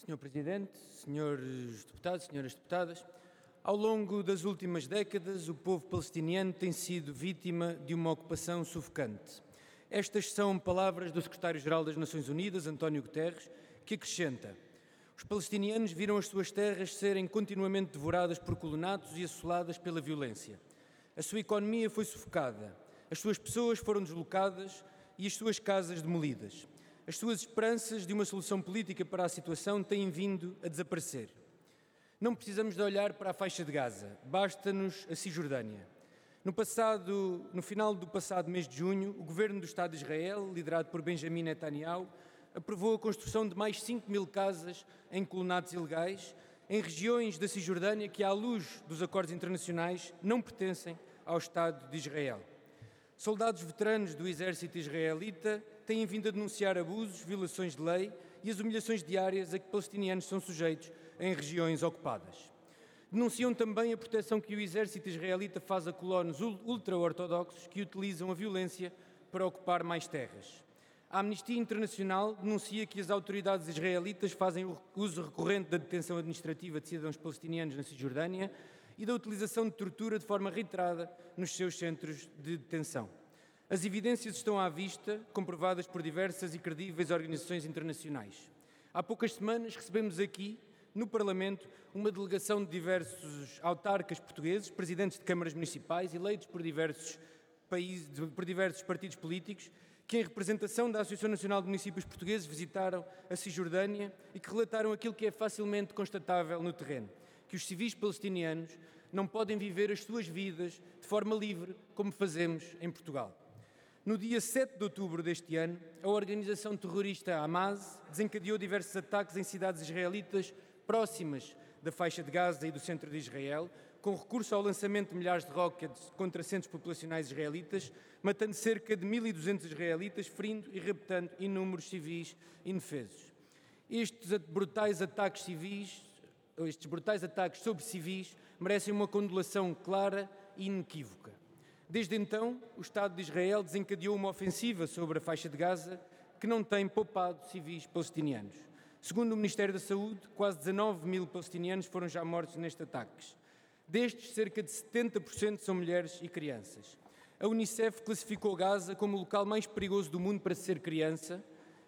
Senhor Presidente, senhores deputados, senhoras deputadas, ao longo das últimas décadas, o povo palestiniano tem sido vítima de uma ocupação sufocante. Estas são palavras do secretário-geral das Nações Unidas, António Guterres, que acrescenta: os palestinianos viram as suas terras serem continuamente devoradas por colonatos e assoladas pela violência. A sua economia foi sufocada, as suas pessoas foram deslocadas e as suas casas demolidas. As suas esperanças de uma solução política para a situação têm vindo a desaparecer. Não precisamos de olhar para a faixa de Gaza, basta-nos a Cisjordânia. No final do passado mês de junho, o governo do Estado de Israel, liderado por Benjamin Netanyahu, aprovou a construção de mais 5.000 casas em colonatos ilegais, em regiões da Cisjordânia que, à luz dos acordos internacionais, não pertencem ao Estado de Israel. Soldados veteranos do exército israelita têm vindo a denunciar abusos, violações de lei e as humilhações diárias a que palestinianos são sujeitos em regiões ocupadas. Denunciam também a proteção que o exército israelita faz a colonos ultra-ortodoxos que utilizam a violência para ocupar mais terras. A Amnistia Internacional denuncia que as autoridades israelitas fazem uso recorrente da detenção administrativa de cidadãos palestinianos na Cisjordânia e da utilização de tortura de forma reiterada nos seus centros de detenção. As evidências estão à vista, comprovadas por diversas e credíveis organizações internacionais. Há poucas semanas recebemos aqui, no Parlamento, uma delegação de diversos autarcas portugueses, presidentes de câmaras municipais, eleitos por diversos partidos políticos, que em representação da Associação Nacional de Municípios Portugueses visitaram a Cisjordânia e que relataram aquilo que é facilmente constatável no terreno, que os civis palestinianos não podem viver as suas vidas de forma livre como fazemos em Portugal. No dia 7 de outubro deste ano, a organização terrorista Hamas desencadeou diversos ataques em cidades israelitas próximas da faixa de Gaza e do centro de Israel, com recurso ao lançamento de milhares de rockets contra centros populacionais israelitas, matando cerca de 1.200 israelitas, ferindo e raptando inúmeros civis indefesos. Estes brutais ataques sobre civis merecem uma condenação clara e inequívoca. Desde então, o Estado de Israel desencadeou uma ofensiva sobre a faixa de Gaza que não tem poupado civis palestinianos. Segundo o Ministério da Saúde, quase 19.000 palestinianos foram já mortos nestes ataques. Destes, cerca de 70% são mulheres e crianças. A Unicef classificou Gaza como o local mais perigoso do mundo para ser criança.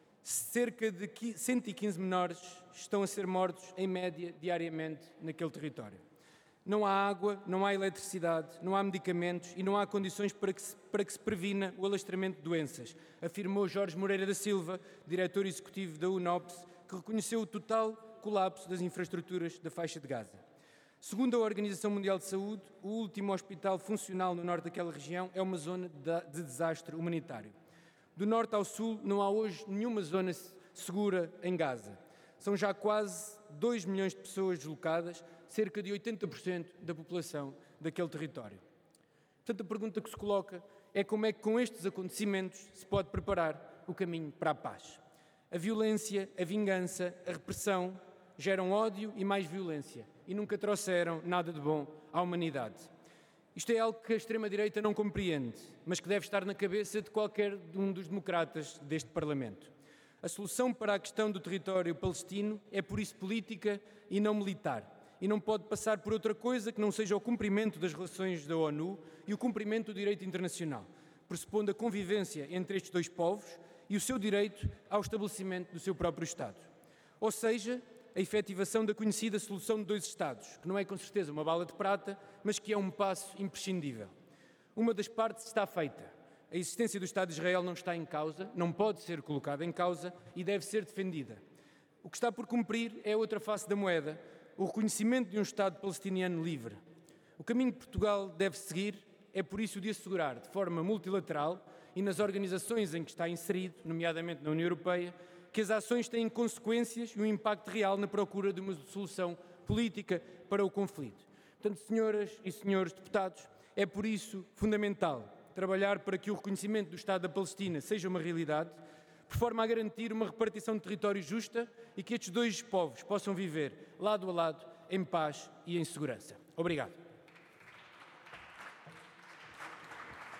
Cerca de 115 menores estão a ser mortos, em média, diariamente, naquele território. Não há água, não há eletricidade, não há medicamentos e não há condições para que se previna o alastramento de doenças, afirmou Jorge Moreira da Silva, diretor executivo da UNOPS, que reconheceu o total colapso das infraestruturas da faixa de Gaza. Segundo a Organização Mundial de Saúde, o último hospital funcional no norte daquela região é uma zona de desastre humanitário. Do norte ao sul não há hoje nenhuma zona segura em Gaza. São já quase 2 milhões de pessoas deslocadas, cerca de 80% da população daquele território. Portanto, a pergunta que se coloca é como é que com estes acontecimentos se pode preparar o caminho para a paz. A violência, a vingança, a repressão geram ódio e mais violência e nunca trouxeram nada de bom à humanidade. Isto é algo que a extrema-direita não compreende, mas que deve estar na cabeça de qualquer um dos democratas deste Parlamento. A solução para a questão do território palestino é, por isso, política e não militar, e não pode passar por outra coisa que não seja o cumprimento das relações da ONU e o cumprimento do direito internacional, pressupondo a convivência entre estes dois povos e o seu direito ao estabelecimento do seu próprio Estado. Ou seja, a efetivação da conhecida solução de 2 Estados, que não é com certeza uma bala de prata, mas que é um passo imprescindível. Uma das partes está feita. A existência do Estado de Israel não está em causa, não pode ser colocada em causa e deve ser defendida. O que está por cumprir é a outra face da moeda, o reconhecimento de um Estado palestiniano livre. O caminho que Portugal deve seguir é, por isso, o de assegurar, de forma multilateral e nas organizações em que está inserido, nomeadamente na União Europeia, que as ações têm consequências e um impacto real na procura de uma solução política para o conflito. Portanto, senhoras e senhores deputados, é por isso fundamental trabalhar para que o reconhecimento do Estado da Palestina seja uma realidade, por forma a garantir uma repartição de território justa e que estes dois povos possam viver lado a lado, em paz e em segurança. Obrigado.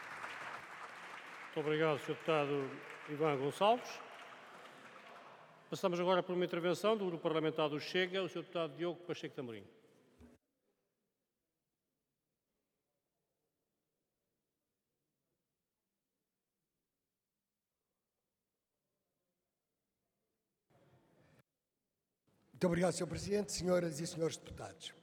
Muito obrigado, Sr. Deputado Iván Gonçalves. Passamos agora por uma intervenção do Grupo Parlamentar do Chega, o Sr. Deputado Diogo Pacheco de Amorim. Muito obrigado, Sr. Presidente, senhoras e senhores deputados.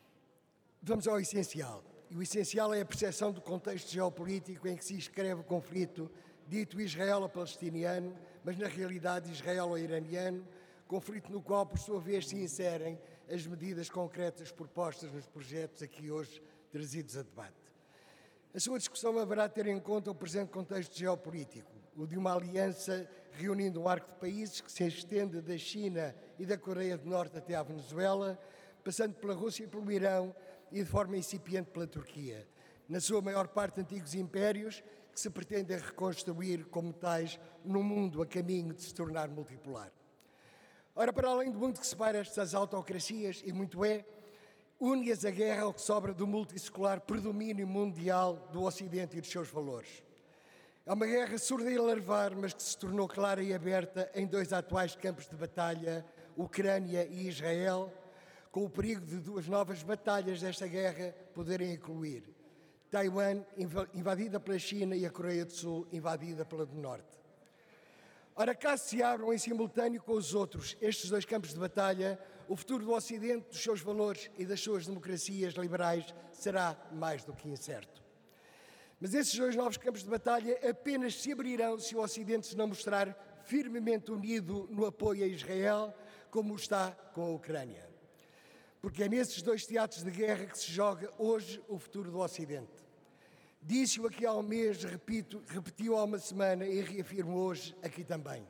Vamos ao essencial. E o essencial é a percepção do contexto geopolítico em que se inscreve o conflito dito israelo-palestiniano, mas na realidade israelo-iraniano, conflito no qual, por sua vez, se inserem as medidas concretas propostas nos projetos aqui hoje trazidos a debate. A sua discussão haverá de ter em conta o presente contexto geopolítico, o de uma aliança reunindo um arco de países que se estende da China e da Coreia do Norte até à Venezuela, passando pela Rússia e pelo Irão e de forma incipiente pela Turquia, na sua maior parte antigos impérios que se pretendem reconstruir como tais num mundo a caminho de se tornar multipolar. Ora, para além do muito que separa estas autocracias, e muito é, une-as a guerra ao que sobra do multissecular predomínio mundial do Ocidente e dos seus valores. É uma guerra surda e larvar, mas que se tornou clara e aberta em dois atuais campos de batalha, Ucrânia e Israel, com o perigo de duas novas batalhas desta guerra poderem incluir Taiwan, invadida pela China, e a Coreia do Sul, invadida pela do Norte. Ora, caso se abram em simultâneo com os outros estes dois campos de batalha, o futuro do Ocidente, dos seus valores e das suas democracias liberais será mais do que incerto. Mas esses dois novos campos de batalha apenas se abrirão se o Ocidente se não mostrar firmemente unido no apoio a Israel, como está com a Ucrânia. Porque é nesses dois teatros de guerra que se joga hoje o futuro do Ocidente. Disse-o aqui há um mês, repetiu há uma semana e reafirmo hoje aqui também.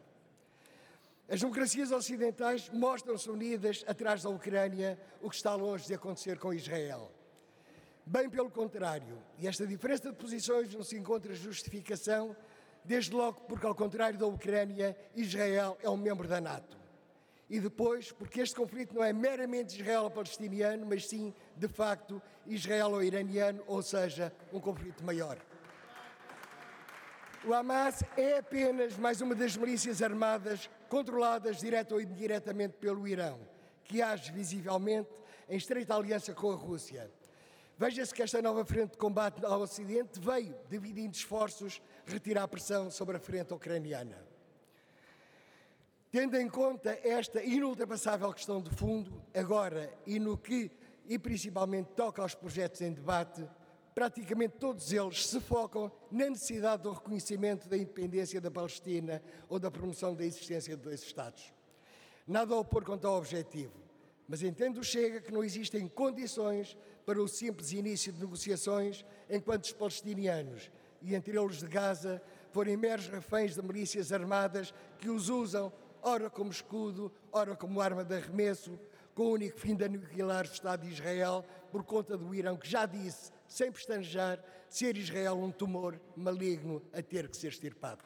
As democracias ocidentais mostram-se unidas atrás da Ucrânia, o que está longe de acontecer com Israel. Bem pelo contrário, e esta diferença de posições não se encontra justificação, desde logo porque, ao contrário da Ucrânia, Israel é um membro da NATO. E depois, porque este conflito não é meramente israelo-palestiniano, mas sim, de facto, israelo-iraniano, ou seja, um conflito maior. O Hamas é apenas mais uma das milícias armadas controladas direta ou indiretamente pelo Irão, que age visivelmente em estreita aliança com a Rússia. Veja-se que esta nova frente de combate ao Ocidente veio, dividindo esforços, retirar a pressão sobre a frente ucraniana. Tendo em conta esta inultrapassável questão de fundo, agora e no que, e principalmente, toca aos projetos em debate, praticamente todos eles se focam na necessidade do reconhecimento da independência da Palestina ou da promoção da existência de dois Estados. Nada a opor quanto ao objetivo, mas entendo o Chega que não existem condições para o simples início de negociações enquanto os palestinianos, e entre eles de Gaza, forem meros reféns de milícias armadas que os usam ora como escudo, ora como arma de arremesso, com o único fim de aniquilar o Estado de Israel por conta do Irão, que já disse, sem pestanejar, ser Israel um tumor maligno a ter que ser extirpado.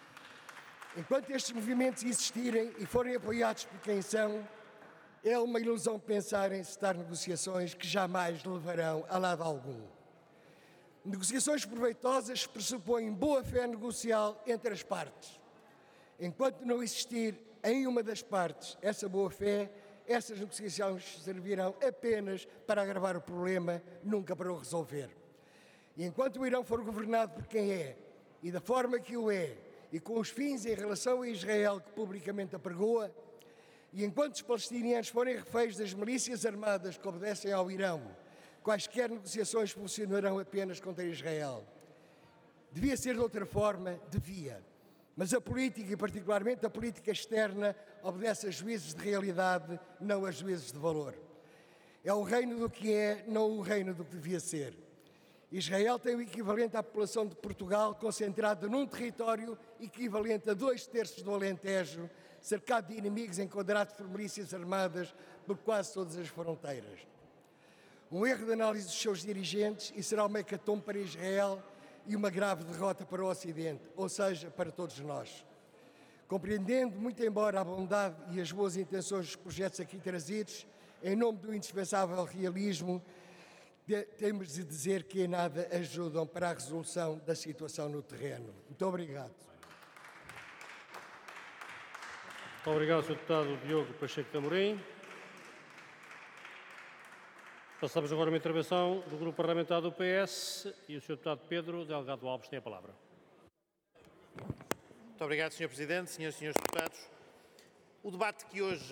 Enquanto estes movimentos existirem e forem apoiados por quem são, é uma ilusão pensar em citar negociações que jamais levarão a lado algum. Negociações proveitosas pressupõem boa-fé negocial entre as partes. Enquanto não existir em uma das partes essa boa-fé, essas negociações servirão apenas para agravar o problema, nunca para o resolver. E enquanto o Irão for governado por quem é, e da forma que o é, e com os fins em relação a Israel que publicamente apregoa, e enquanto os palestinianos forem reféns das milícias armadas que obedecem ao Irão, quaisquer negociações funcionarão apenas contra Israel. Devia ser de outra forma? Devia. Mas a política, e particularmente a política externa, obedece a juízes de realidade, não a juízes de valor. É o reino do que é, não o reino do que devia ser. Israel tem o equivalente à população de Portugal, concentrada num território equivalente a 2/3 do Alentejo, cercado de inimigos enquadrados por milícias armadas por quase todas as fronteiras. Um erro de análise dos seus dirigentes e será uma hecatombe para Israel e uma grave derrota para o Ocidente, ou seja, para todos nós. Compreendendo, muito embora a bondade e as boas intenções dos projetos aqui trazidos, em nome do indispensável realismo, temos de dizer que em nada ajudam para a resolução da situação no terreno. Muito obrigado. Obrigado, Sr. Deputado Diogo Pacheco de Amorim. Passamos agora a uma intervenção do Grupo Parlamentar do PS e o Sr. Deputado Pedro Delgado Alves tem a palavra. Muito obrigado, Sr. Presidente, senhoras e senhores deputados. O debate que hoje,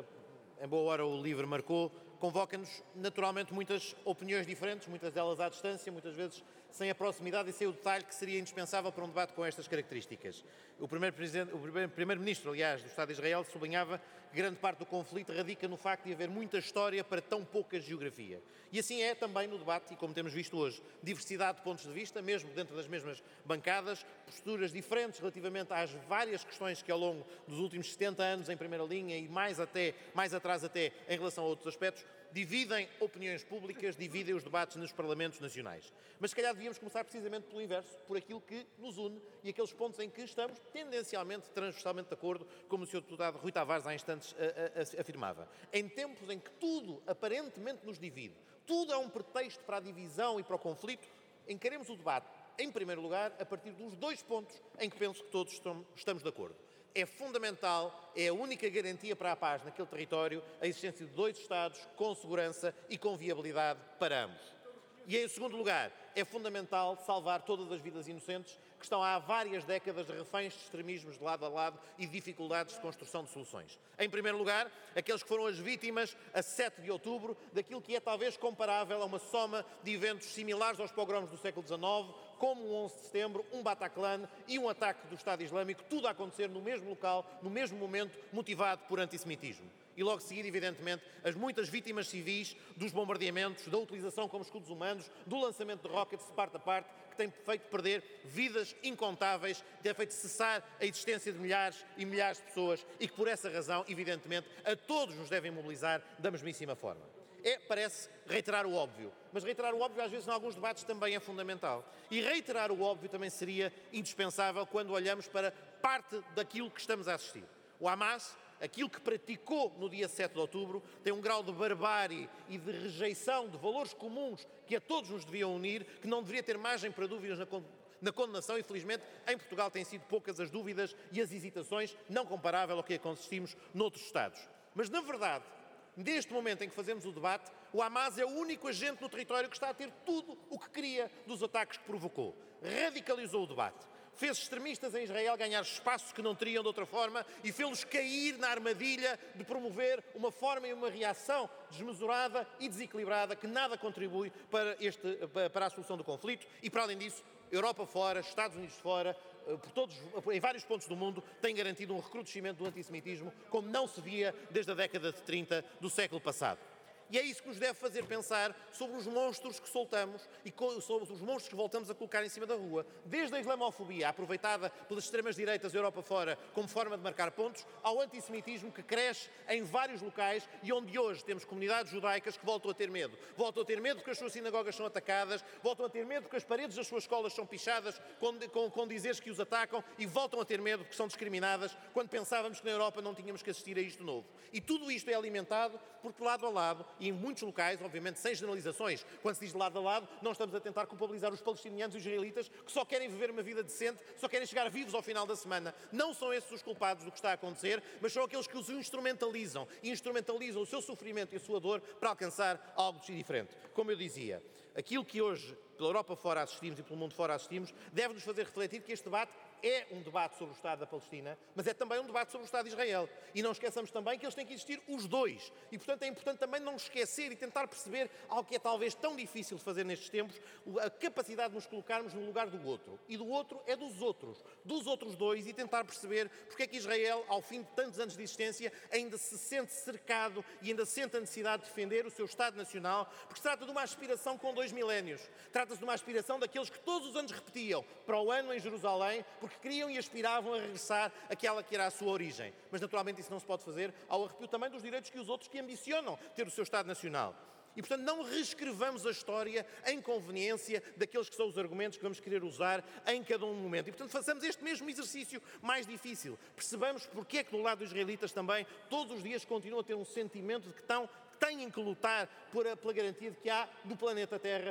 em boa hora, o LIVRE marcou, convoca-nos naturalmente muitas opiniões diferentes, muitas delas à distância, muitas vezes sem a proximidade e sem o detalhe que seria indispensável para um debate com estas características. O primeiro-ministro, aliás, do Estado de Israel sublinhava que grande parte do conflito radica no facto de haver muita história para tão pouca geografia. E assim é também no debate, e como temos visto hoje, diversidade de pontos de vista, mesmo dentro das mesmas bancadas, posturas diferentes relativamente às várias questões que ao longo dos últimos 70 anos em primeira linha e mais atrás até em relação a outros aspectos, dividem opiniões públicas, dividem os debates nos parlamentos nacionais. Mas se calhar devíamos começar precisamente pelo inverso, por aquilo que nos une e aqueles pontos em que estamos tendencialmente, transversalmente de acordo, como o Sr. Deputado Rui Tavares há instantes afirmava. Em tempos em que tudo aparentemente nos divide, tudo é um pretexto para a divisão e para o conflito, encaremos o debate, em primeiro lugar, a partir dos dois pontos em que penso que todos estamos de acordo. É fundamental, é a única garantia para a paz naquele território, a existência de dois Estados com segurança e com viabilidade para ambos. E, em segundo lugar, é fundamental salvar todas as vidas inocentes que estão há várias décadas reféns de extremismos de lado a lado e dificuldades de construção de soluções. Em primeiro lugar, aqueles que foram as vítimas, a 7 de outubro, daquilo que é talvez comparável a uma soma de eventos similares aos pogroms do século XIX, como o 11 de setembro, um Bataclan e um ataque do Estado Islâmico, tudo a acontecer no mesmo local, no mesmo momento, motivado por antissemitismo. E logo seguido, evidentemente, as muitas vítimas civis dos bombardeamentos, da utilização como escudos humanos, do lançamento de rockets de parte a parte, que tem feito perder vidas incontáveis, tem feito cessar a existência de milhares e milhares de pessoas e que, por essa razão, evidentemente, a todos nos devem mobilizar da mesmíssima forma. Parece reiterar o óbvio, mas reiterar o óbvio às vezes em alguns debates também é fundamental. E reiterar o óbvio também seria indispensável quando olhamos para parte daquilo que estamos a assistir. O Hamas, aquilo que praticou no dia 7 de outubro, tem um grau de barbárie e de rejeição de valores comuns que a todos nos deviam unir, que não deveria ter margem para dúvidas na condenação. Infelizmente, em Portugal têm sido poucas as dúvidas e as hesitações, não comparável ao que assistimos noutros Estados. Mas, na verdade, neste momento em que fazemos o debate, o Hamas é o único agente no território que está a ter tudo o que queria dos ataques que provocou. Radicalizou o debate. Fez extremistas em Israel ganhar espaço que não teriam de outra forma e fê-los cair na armadilha de promover uma forma e uma reação desmesurada e desequilibrada que nada contribui para a solução do conflito e, para além disso, Europa fora, Estados Unidos fora, em vários pontos do mundo, tem garantido um recrudescimento do antissemitismo como não se via desde a década de 30 do século passado. E é isso que nos deve fazer pensar sobre os monstros que soltamos e sobre os monstros que voltamos a colocar em cima da rua. Desde a islamofobia, aproveitada pelas extremas-direitas Europa fora como forma de marcar pontos, ao antissemitismo que cresce em vários locais e onde hoje temos comunidades judaicas que voltam a ter medo. Voltam a ter medo porque as suas sinagogas são atacadas, voltam a ter medo porque as paredes das suas escolas são pichadas com dizeres que os atacam e voltam a ter medo porque são discriminadas quando pensávamos que na Europa não tínhamos que assistir a isto novo. E tudo isto é alimentado porque lado a lado, e em muitos locais, obviamente sem generalizações, quando se diz de lado a lado, não estamos a tentar culpabilizar os palestinianos e os israelitas que só querem viver uma vida decente, só querem chegar vivos ao final da semana. Não são esses os culpados do que está a acontecer, mas são aqueles que os instrumentalizam e instrumentalizam o seu sofrimento e a sua dor para alcançar algo diferente. Como eu dizia, aquilo que hoje pela Europa fora assistimos e pelo mundo fora assistimos, deve nos fazer refletir que este debate é um debate sobre o Estado da Palestina, mas é também um debate sobre o Estado de Israel. E não esqueçamos também que eles têm que existir os dois. E, portanto, é importante também não esquecer e tentar perceber algo que é talvez tão difícil de fazer nestes tempos, a capacidade de nos colocarmos no lugar do outro. E do outro é dos outros dois, e tentar perceber porque é que Israel, ao fim de tantos anos de existência, ainda se sente cercado e ainda sente a necessidade de defender o seu Estado Nacional, porque se trata de uma aspiração com 2 milénios. Trata-se de uma aspiração daqueles que todos os anos repetiam para o ano em Jerusalém, porque queriam e aspiravam a regressar àquela que era a sua origem. Mas, naturalmente, isso não se pode fazer ao arrepio também dos direitos que os outros que ambicionam ter o seu Estado Nacional. E, portanto, não reescrevamos a história em conveniência daqueles que são os argumentos que vamos querer usar em cada um momento. E, portanto, façamos este mesmo exercício mais difícil. Percebamos porque é que do lado dos israelitas também, todos os dias continuam a ter um sentimento de que têm que lutar pela garantia de que há no planeta Terra